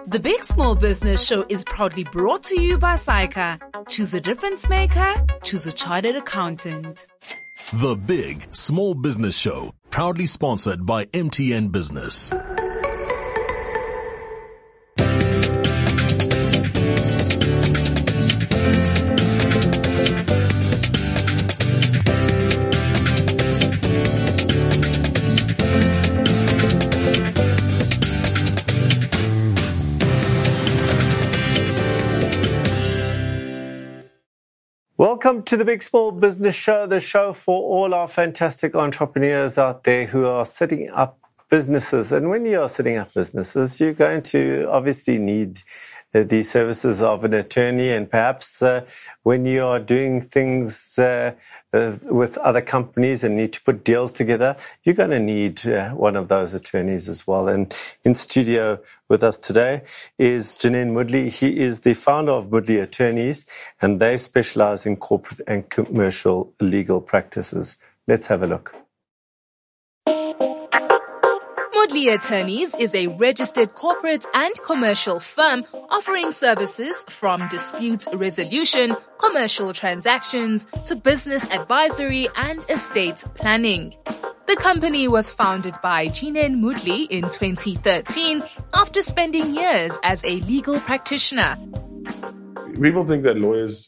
The Big Small Business Show is proudly brought to you by Syca. Choose a difference maker. Choose a chartered accountant. The Big Small Business Show, proudly sponsored by MTN Business. Welcome to the Big Small Business Show, the show for all our fantastic entrepreneurs out there who are setting up businesses. And when you are setting up businesses, you're going to obviously need the services of an attorney. And perhaps when you are doing things with other companies and need to put deals together, you're going to need one of those attorneys as well. And in studio with us today is Janine Moodley. He is the founder of Moodley Attorneys, and they specialize in corporate and commercial legal practices. Let's have a look. Moodley Attorneys is a registered corporate and commercial firm offering services from dispute resolution, commercial transactions, to business advisory and estate planning. The company was founded by Janine Moodley in 2013 after spending years as a legal practitioner. People think that lawyers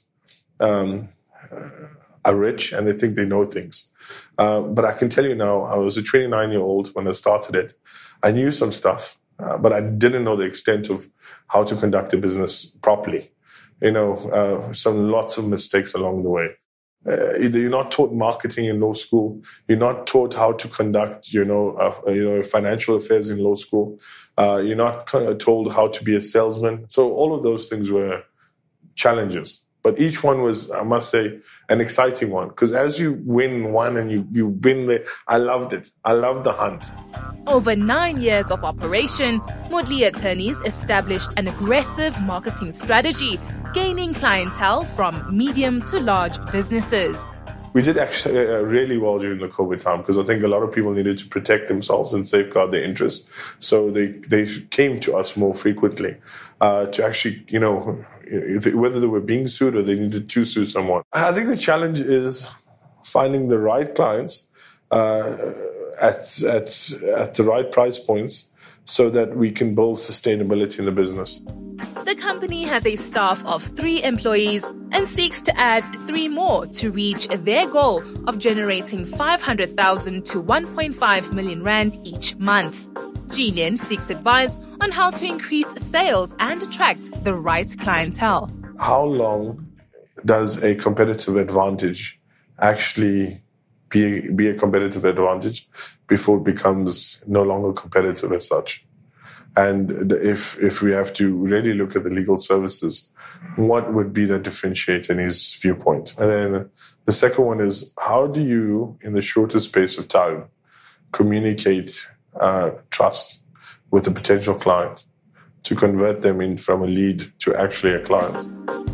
are rich and they think they know things. But I can tell you now, I was a 29-year-old when I started it. I knew some stuff, but I didn't know the extent of how to conduct a business properly. Lots of mistakes along the way. You're not taught marketing in law school. You're not taught how to conduct, financial affairs in law school. You're not told how to be a salesman. So all of those things were challenges. But each one was, I must say, an exciting one. Because as you win one and you've been there, I loved it. I loved the hunt. Over 9 years of operation, Moodley Attorneys established an aggressive marketing strategy, gaining clientele from medium to large businesses. We did actually really well during the COVID time because I think a lot of people needed to protect themselves and safeguard their interests. So they came to us more frequently to actually, whether they were being sued or they needed to sue someone. I think the challenge is finding the right clients at the right price points so that we can build sustainability in the business. The company has a staff of 3 employees and seeks to add 3 more to reach their goal of generating 500,000 to 1.5 million rand each month. Janine seeks advice on how to increase sales and attract the right clientele. How long does a competitive advantage actually be a competitive advantage before it becomes no longer competitive as such? And if we have to really look at the legal services, what would be the differentiator in his viewpoint? And then the second one is, how do you, in the shortest space of time, communicate trust with a potential client to convert them in from a lead to actually a client?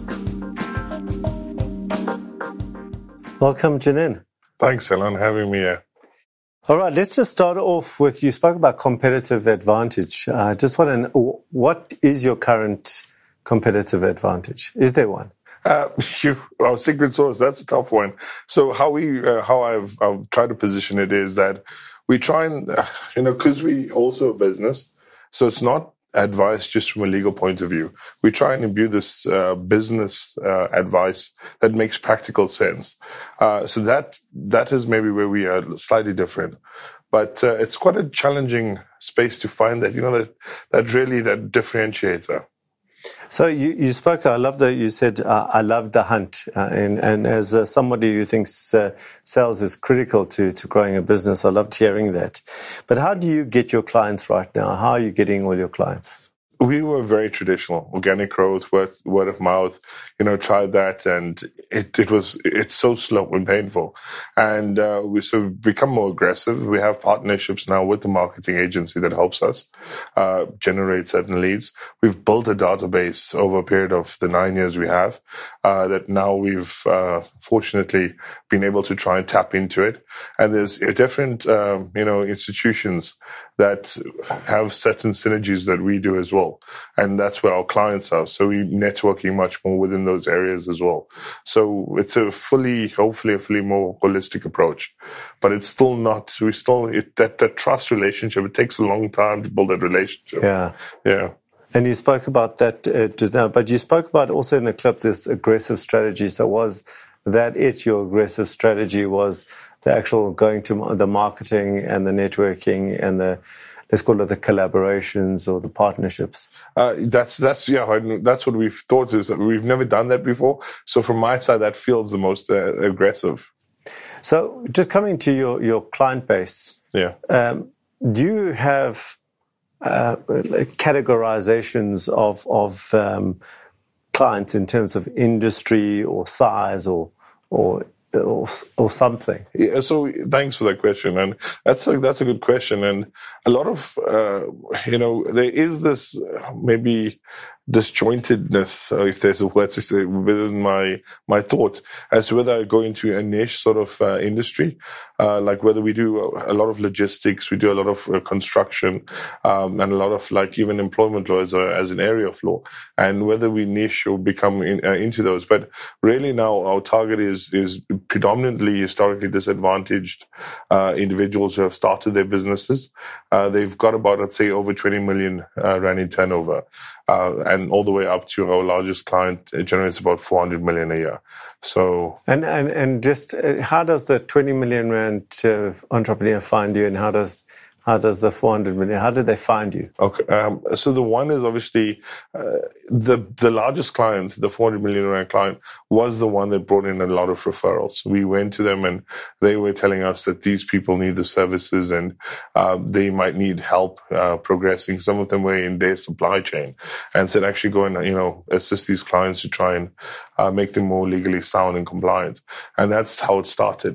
Welcome, Janine. Thanks, Alan, having me here. All right, let's just start off with, you spoke about competitive advantage. I just want to know, what is your current competitive advantage? Is there one? Our secret sauce, that's a tough one. So how I've tried to position it is that we try and, because we also a business, so it's not advice just from a legal point of view. We try and imbue this business advice that makes practical sense. So that is maybe where we are slightly different. But it's quite a challenging space to find that, that really that differentiator. So you spoke, I love that you said, I love the hunt. And as somebody who thinks sales is critical to growing a business, I loved hearing that. But how do you get your clients right now? How are you getting all your clients? We were very traditional, organic growth, word of mouth, tried that, and it's so slow and painful. And we've become more aggressive. We have partnerships now with the marketing agency that helps us generate certain leads. We've built a database over a period of the 9 years we have that now we've fortunately been able to try and tap into it. And there's different institutions that have certain synergies that we do as well. And that's where our clients are. So we're networking much more within those areas as well. So it's hopefully a fully more holistic approach. But it's still not, that trust relationship, it takes a long time to build that relationship. Yeah. And you spoke about that just now, but you spoke about also in the clip this aggressive strategy. So was that your aggressive strategy was the actual going to the marketing and the networking and let's call it the collaborations or the partnerships? That's what we've thought is that we've never done that before. So from my side, that feels the most aggressive. So just coming to your client base. Yeah. Do you have categorizations of clients in terms of industry or size or something? Yeah, so thanks for that question, and that's a good question. And a lot of there is this maybe disjointedness, if there's a word to say, within my thought as to whether I go into a niche sort of industry, like whether we do a lot of logistics, we do a lot of construction, and a lot of like even employment law as an area of law, and whether we niche or become into those. But really now our target is predominantly historically disadvantaged individuals who have started their businesses. They've got about, I'd say, over 20 million rand in turnover. And all the way up to our largest client, it generates about 400 million a year. So, and just how does the 20 million rand entrepreneur find you, and how does the 400 million? How did they find you? Okay, so the one is obviously the largest client, the 400 million rand client, was the one that brought in a lot of referrals. We went to them and they were telling us that these people need the services and they might need help progressing. Some of them were in their supply chain, and said actually go and assist these clients to try and make them more legally sound and compliant. And that's how it started.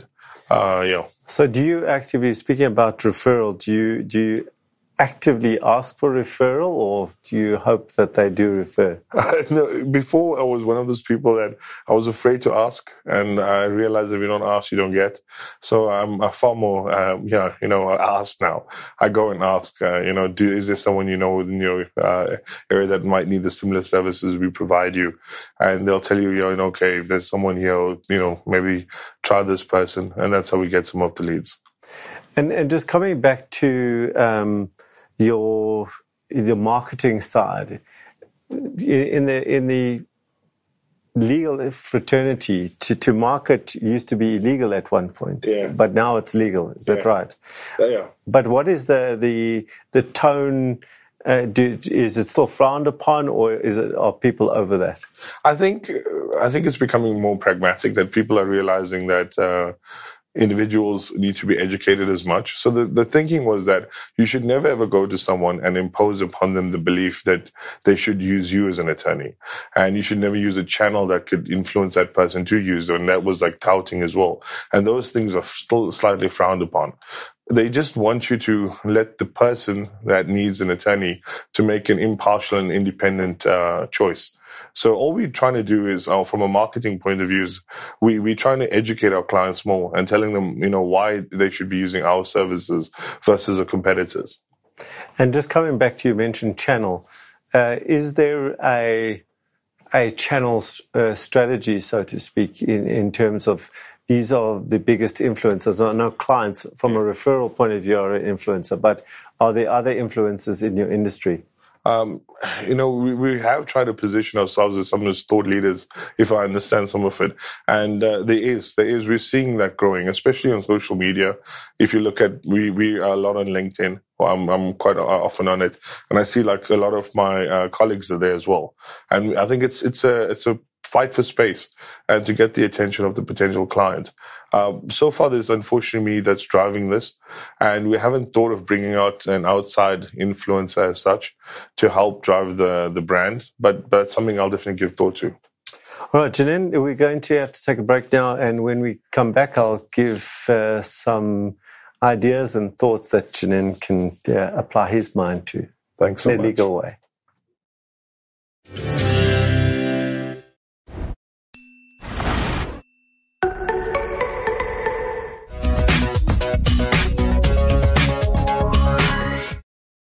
So do you actively, speaking about referral, do you actively ask for referral, or do you hope that they do refer? No, before I was one of those people that I was afraid to ask, and I realized if you don't ask, you don't get. So I'm far more, I ask now. I go and ask, is there someone within your area that might need the similar services we provide you? And they'll tell you, okay, if there's someone here, maybe try this person, and that's how we get some of the leads. And just coming back to your marketing side, in the legal fraternity, to market used to be illegal at one point, but now it's legal. Is that right? Yeah. But what is the tone? Is it still frowned upon, or are people over that? I think it's becoming more pragmatic, that people are realizing that individuals need to be educated as much. So the thinking was that you should never ever go to someone and impose upon them the belief that they should use you as an attorney. And you should never use a channel that could influence that person to use. And that was like touting as well. And those things are still slightly frowned upon. They just want you to let the person that needs an attorney to make an impartial and independent choice. So all we're trying to do is, from a marketing point of view, is we're trying to educate our clients more and telling them, why they should be using our services versus our competitors. And just coming back to, you mentioned channel. Is there a channel strategy, so to speak, in terms of these are the biggest influencers? I know clients from a referral point of view are an influencer, but are there other influencers in your industry? We have tried to position ourselves as some of those thought leaders, if I understand some of it. And there is. We're seeing that growing, especially on social media. If you look at, we are a lot on LinkedIn. I'm quite often on it. And I see like a lot of my colleagues are there as well. And I think it's a fight for space and to get the attention of the potential client. So far, there's unfortunately me that's driving this, and we haven't thought of bringing out an outside influencer as such to help drive the brand, but that's something I'll definitely give thought to. All right, Janine, we're going to have to take a break now, and when we come back, I'll give some ideas and thoughts that Janine can apply his mind to Thanks so much. in a legal way.